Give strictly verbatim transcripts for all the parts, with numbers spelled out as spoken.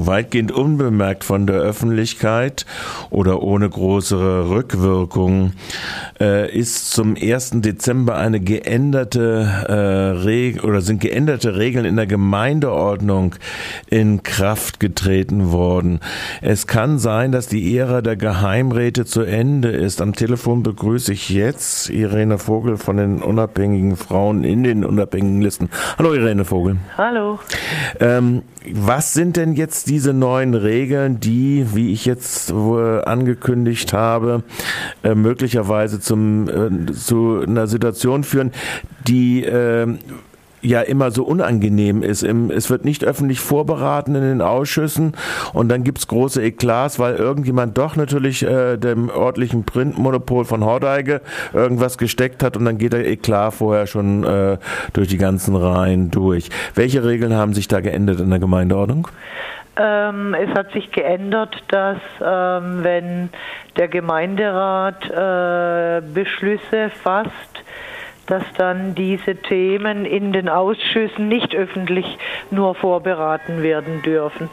weitgehend unbemerkt von der Öffentlichkeit oder ohne größere Rückwirkung äh, ist zum ersten Dezember eine geänderte äh, Regel oder sind geänderte Regeln in der Gemeindeordnung in Kraft getreten worden. Es kann sein, dass die Ära der Geheimräte zu Ende ist. Am Telefon begrüße ich jetzt Irene Vogel von den unabhängigen Frauen in den unabhängigen Listen. Hallo Irene Vogel. Hallo. Ähm, was sind denn jetzt diese neuen Regeln, die, wie ich jetzt äh, angekündigt habe, äh, möglicherweise zum, äh, zu einer Situation führen, die äh, ja immer so unangenehm ist. Es wird nicht öffentlich vorberaten in den Ausschüssen und dann gibt's große Eklats, weil irgendjemand doch natürlich äh, dem örtlichen Printmonopol von Hordeige irgendwas gesteckt hat und dann geht der Eklat vorher schon äh, durch die ganzen Reihen durch. Welche Regeln haben sich da geändert in der Gemeindeordnung? Ähm, es hat sich geändert, dass ähm, wenn der Gemeinderat äh, Beschlüsse fasst, dass dann diese Themen in den Ausschüssen nicht öffentlich nur vorberaten werden dürfen.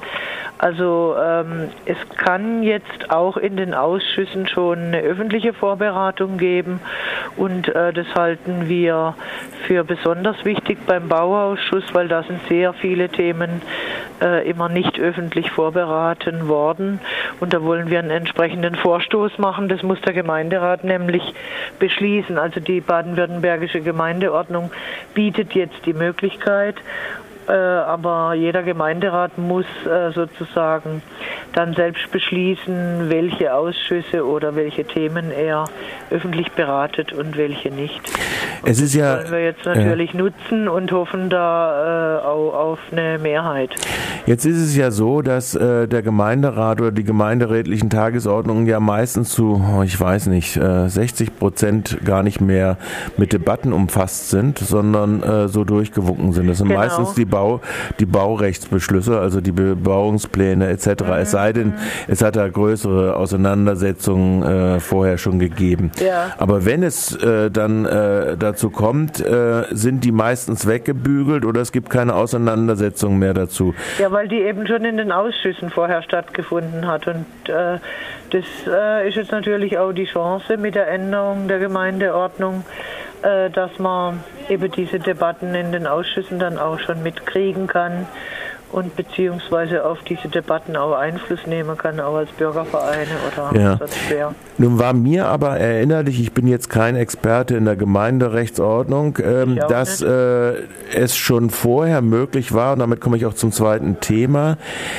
Also ähm, es kann jetzt auch in den Ausschüssen schon eine öffentliche Vorberatung geben und äh, das halten wir für besonders wichtig beim Bauausschuss, weil da sind sehr viele Themen äh, immer nicht öffentlich vorberaten worden und da wollen wir einen entsprechenden Vorstoß machen. Das muss der Gemeinderat nämlich beschließen. Also die baden-württembergische Gemeindeordnung bietet jetzt die Möglichkeit, Äh, aber jeder Gemeinderat muss äh, sozusagen dann selbst beschließen, welche Ausschüsse oder welche Themen er öffentlich beratet und welche nicht. Und es ist ja, das wollen wir jetzt natürlich äh, nutzen und hoffen da äh, auch auf eine Mehrheit. Jetzt ist es ja so, dass äh, der Gemeinderat oder die gemeinderätlichen Tagesordnungen ja meistens zu, ich weiß nicht, äh, sechzig Prozent gar nicht mehr mit Debatten umfasst sind, sondern äh, so durchgewunken sind. Das sind Genau. meistens die Bau, die Baurechtsbeschlüsse, also die Bebauungspläne et cetera. Mhm. Es sei denn, es hat da größere Auseinandersetzungen äh, vorher schon gegeben. Ja. Aber wenn es äh, dann äh, dazu kommt, äh, sind die meistens weggebügelt oder es gibt keine Auseinandersetzungen mehr dazu. Ja, weil die eben schon in den Ausschüssen vorher stattgefunden hat und äh, das äh, ist jetzt natürlich auch die Chance mit der Änderung der Gemeindeordnung, äh, dass man eben diese Debatten in den Ausschüssen dann auch schon mitkriegen kann und beziehungsweise auf diese Debatten auch Einfluss nehmen kann, auch als Bürgervereine oder ja. sonst wer. Nun war mir aber erinnerlich, ich bin jetzt kein Experte in der Gemeinderechtsordnung, ähm, dass äh, es schon vorher möglich war, und damit komme ich auch zum zweiten Thema,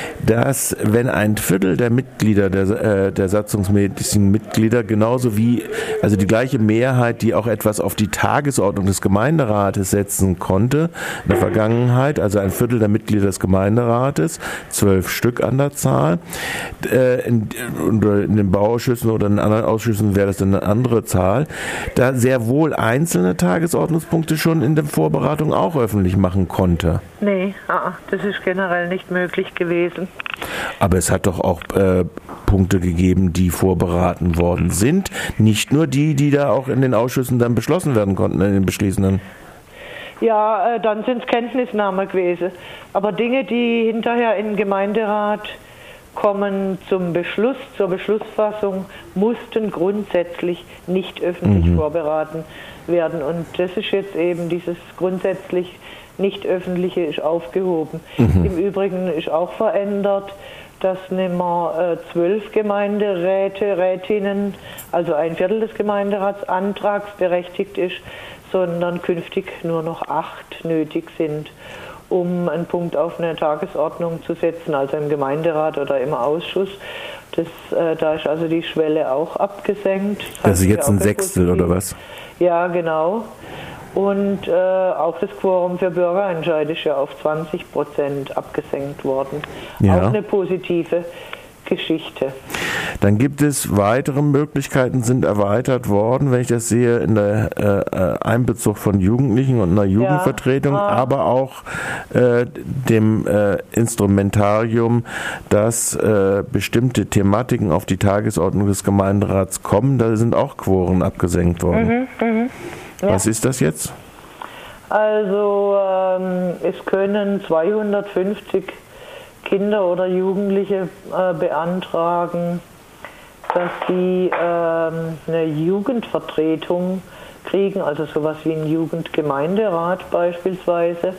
dass wenn ein Viertel der Mitglieder, der, äh, der satzungsmäßigen Mitglieder, genauso wie, also die gleiche Mehrheit, die auch etwas auf die Tagesordnung des Gemeinderates setzen konnte, in der Vergangenheit, also ein Viertel der Mitglieder des Gemeinderates, zwölf Stück an der Zahl, äh, in, in den Bauausschüssen oder in anderen Ausschüssen wäre das dann eine andere Zahl, da sehr wohl einzelne Tagesordnungspunkte schon in der Vorberatung auch öffentlich machen konnte. Nee, ah, das ist generell nicht möglich gewesen. Aber es hat doch auch äh, Punkte gegeben, die vorberaten worden sind, nicht nur die, die da auch in den Ausschüssen dann beschlossen werden konnten, in den beschließenden. Ja, äh, dann sind es Kenntnisnahme gewesen. Aber Dinge, die hinterher in den Gemeinderat kommen zum Beschluss, zur Beschlussfassung, mussten grundsätzlich nicht öffentlich mhm. vorberaten werden. Und das ist jetzt eben dieses grundsätzlich nicht öffentliche ist aufgehoben. Mhm. Im Übrigen ist auch verändert, dass nicht mehr äh, zwölf Gemeinderäte, Rätinnen, also ein Viertel des Gemeinderats antragsberechtigt ist, sondern künftig nur noch acht nötig sind, um einen Punkt auf eine Tagesordnung zu setzen, also im Gemeinderat oder im Ausschuss. Das, äh, da ist also die Schwelle auch abgesenkt. Das also jetzt ein Sechstel oder was? Ja, genau. Und äh, auch das Quorum für Bürgerentscheid ist ja auf zwanzig Prozent abgesenkt worden. Ja. Auch eine positive Geschichte. Dann gibt es weitere Möglichkeiten, sind erweitert worden, wenn ich das sehe, in der äh, Einbezug von Jugendlichen und einer Jugendvertretung, ja. ah. aber auch äh, dem äh, Instrumentarium, dass äh, bestimmte Thematiken auf die Tagesordnung des Gemeinderats kommen. Da sind auch Quoren abgesenkt worden. Mhm, mh. ja. Was ist das jetzt? Also ähm, es können zweihundertfünfzig Kinder oder Jugendliche äh, beantragen, dass sie ähm, eine Jugendvertretung kriegen, also sowas wie ein Jugendgemeinderat beispielsweise.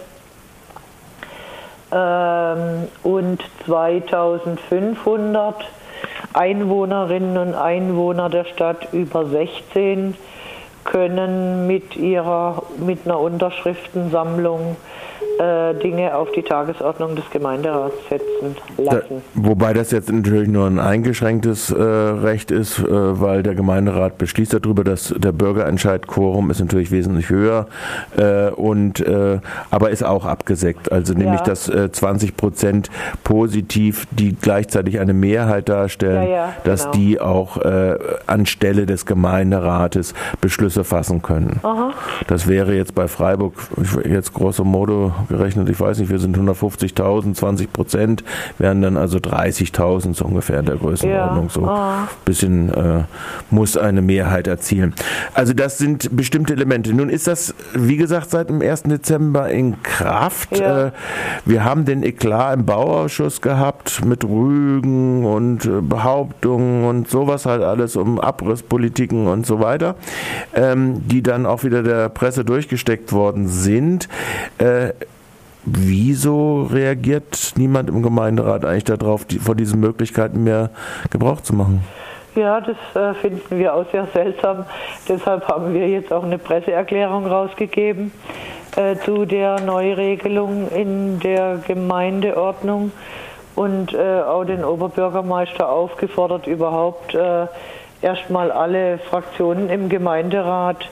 Ähm, und zweitausendfünfhundert Einwohnerinnen und Einwohner der Stadt über sechzehn können mit ihrer mit einer Unterschriftensammlung äh, Dinge auf die Tagesordnung des Gemeinderats setzen lassen. Da, wobei das jetzt natürlich nur ein eingeschränktes äh, Recht ist, äh, weil der Gemeinderat beschließt darüber, dass der Bürgerentscheid-Quorum ist natürlich wesentlich höher äh, und äh, aber ist auch abgeseckt. Also nämlich, ja. dass äh, zwanzig Prozent positiv, die gleichzeitig eine Mehrheit darstellen, ja, ja, dass genau. die auch äh, anstelle des Gemeinderates Beschlüsse fassen können. Aha. Das wäre jetzt bei Freiburg jetzt grosso modo gerechnet, ich weiß nicht, wir sind hundertfünfzigtausend, zwanzig Prozent wären dann also dreißigtausend so ungefähr in der Größenordnung. Ja. So ein bisschen äh, muss eine Mehrheit erzielen. Also das sind bestimmte Elemente. Nun ist das, wie gesagt, seit dem ersten Dezember in Kraft. Ja. Äh, wir haben den Eklat im Bauausschuss gehabt mit Rügen und äh, Behauptungen und sowas halt alles um Abrisspolitiken und so weiter, ähm, die dann auch wieder der Presse durchgesteckt worden sind. Äh, Wieso reagiert niemand im Gemeinderat eigentlich darauf, die, vor diesen Möglichkeiten mehr Gebrauch zu machen? Ja, das äh, finden wir auch sehr seltsam. Deshalb haben wir jetzt auch eine Presseerklärung rausgegeben äh, zu der Neuregelung in der Gemeindeordnung und äh, auch den Oberbürgermeister aufgefordert, überhaupt äh, erstmal alle Fraktionen im Gemeinderat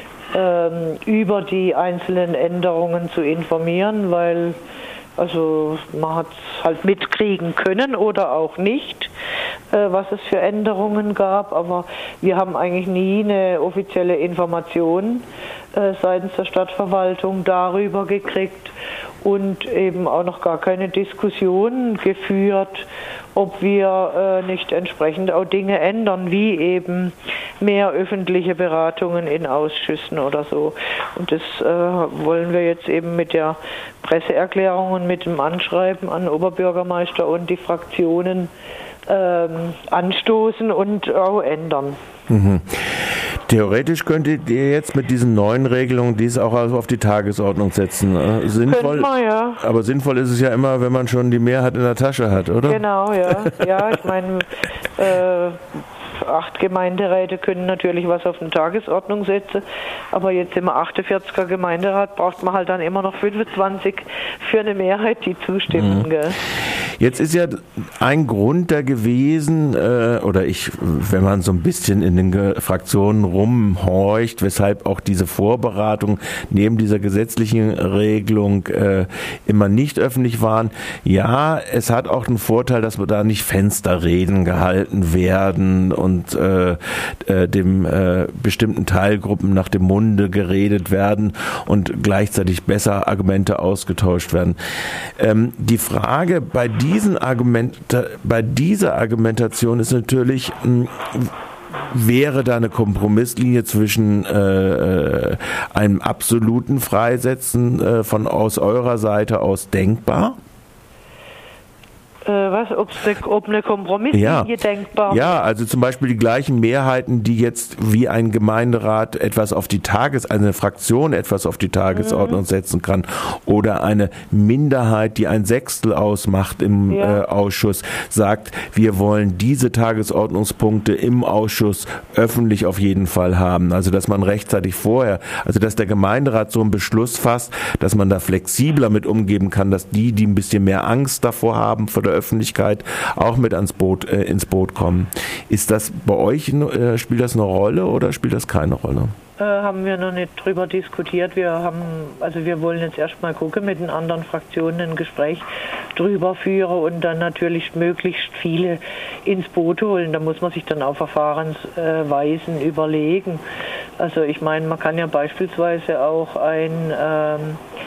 Ähm, über die einzelnen Änderungen zu informieren, weil also man hat es halt mitkriegen können oder auch nicht, äh, was es für Änderungen gab, aber wir haben eigentlich nie eine offizielle Information äh, seitens der Stadtverwaltung darüber gekriegt und eben auch noch gar keine Diskussion geführt, ob wir äh, nicht entsprechend auch Dinge ändern, wie eben mehr öffentliche Beratungen in Ausschüssen oder so. Und das äh, wollen wir jetzt eben mit der Presseerklärung und mit dem Anschreiben an Oberbürgermeister und die Fraktionen ähm, anstoßen und auch ändern. Mhm. Theoretisch könntet ihr jetzt mit diesen neuen Regelungen dies auch also auf die Tagesordnung setzen. Äh, sinnvoll, man, ja. Aber sinnvoll ist es ja immer, wenn man schon die Mehrheit in der Tasche hat, oder? Genau, ja. Ja, ich meine, äh, acht Gemeinderäte können natürlich was auf eine Tagesordnung setzen, aber jetzt im achtundvierziger Gemeinderat braucht man halt dann immer noch fünfundzwanzig für eine Mehrheit, die zustimmen. Mhm. Gell? Jetzt ist ja ein Grund da gewesen, äh, oder ich, wenn man so ein bisschen in den Ge- Fraktionen rumhorcht, weshalb auch diese Vorberatung neben dieser gesetzlichen Regelung äh, immer nicht öffentlich waren. Ja, es hat auch den Vorteil, dass da nicht Fensterreden gehalten werden und äh, äh, dem äh, bestimmten Teilgruppen nach dem Munde geredet werden und gleichzeitig besser Argumente ausgetauscht werden. Ähm, die Frage bei diesen Argument, bei dieser Argumentation ist natürlich, mh, wäre da eine Kompromisslinie zwischen äh, einem absoluten Freisetzen äh, von aus eurer Seite aus denkbar? Was, ob's ne, ob eine Kompromisslinie ja. denkbar? Ja, also zum Beispiel die gleichen Mehrheiten, die jetzt wie ein Gemeinderat etwas auf die Tages, eine Fraktion etwas auf die Tagesordnung mhm. setzen kann oder eine Minderheit, die ein Sechstel ausmacht im ja. äh, Ausschuss, sagt, wir wollen diese Tagesordnungspunkte im Ausschuss öffentlich auf jeden Fall haben. Also dass man rechtzeitig vorher, also dass der Gemeinderat so einen Beschluss fasst, dass man da flexibler mit umgehen kann, dass die, die ein bisschen mehr Angst davor haben, vor der Öffentlichkeit auch mit ans Boot, äh, ins Boot kommen. Ist das bei euch, äh, spielt das eine Rolle oder spielt das keine Rolle? Äh, haben wir noch nicht drüber diskutiert. Wir haben, also wir wollen jetzt erstmal gucken, mit den anderen Fraktionen ein Gespräch drüber führen und dann natürlich möglichst viele ins Boot holen. Da muss man sich dann auch Verfahrensweisen überlegen. Also ich meine, man kann ja beispielsweise auch ein ähm,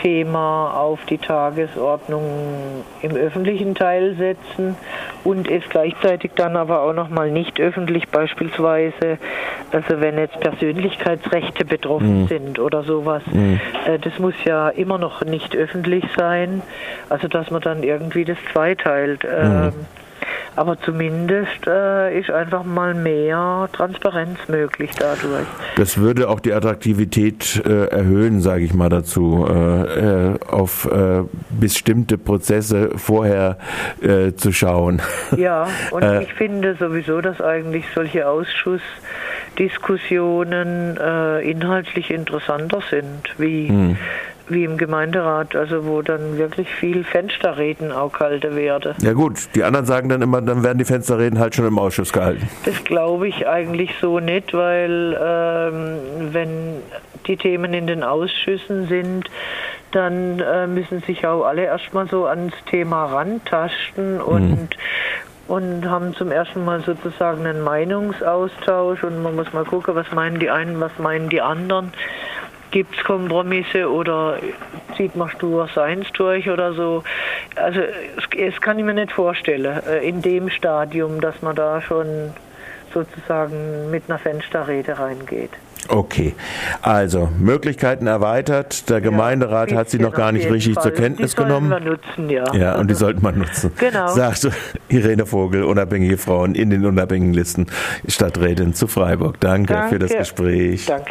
Thema auf die Tagesordnung im öffentlichen Teil setzen und es gleichzeitig dann aber auch nochmal nicht öffentlich beispielsweise, also wenn jetzt Persönlichkeitsrechte betroffen mhm. sind oder sowas, mhm. äh, das muss ja immer noch nicht öffentlich sein, also dass man dann irgendwie das zweiteilt. Mhm. Ähm, Aber zumindest äh, ist einfach mal mehr Transparenz möglich dadurch. Das würde auch die Attraktivität äh, erhöhen, sage ich mal dazu, äh, auf äh, bestimmte Prozesse vorher äh, zu schauen. Ja, und äh, ich finde sowieso, dass eigentlich solche Ausschussdiskussionen äh, inhaltlich interessanter sind, wie hm. wie im Gemeinderat, also wo dann wirklich viel Fensterreden auch gehalten werden. Ja gut, die anderen sagen dann immer, dann werden die Fensterreden halt schon im Ausschuss gehalten. Das glaube ich eigentlich so nicht, weil ähm, wenn die Themen in den Ausschüssen sind, dann äh, müssen sich auch alle erstmal so ans Thema rantasten und mhm. und haben zum ersten Mal sozusagen einen Meinungsaustausch und man muss mal gucken, was meinen die einen, was meinen die anderen. Gibt es Kompromisse oder zieht man stur seins durch oder so? Also es, es kann ich mir nicht vorstellen, in dem Stadium, dass man da schon sozusagen mit einer Fensterrede reingeht. Okay, also Möglichkeiten erweitert. Der Gemeinderat ja, hat sie noch gar nicht richtig Fall. zur Kenntnis die genommen. Die sollten wir nutzen, ja. Ja, und die sollten wir nutzen. Genau. Sagt Irene Vogel, unabhängige Frauen in den unabhängigen Listen, Stadträtin zu Freiburg. Danke, Danke. für das Gespräch. Danke.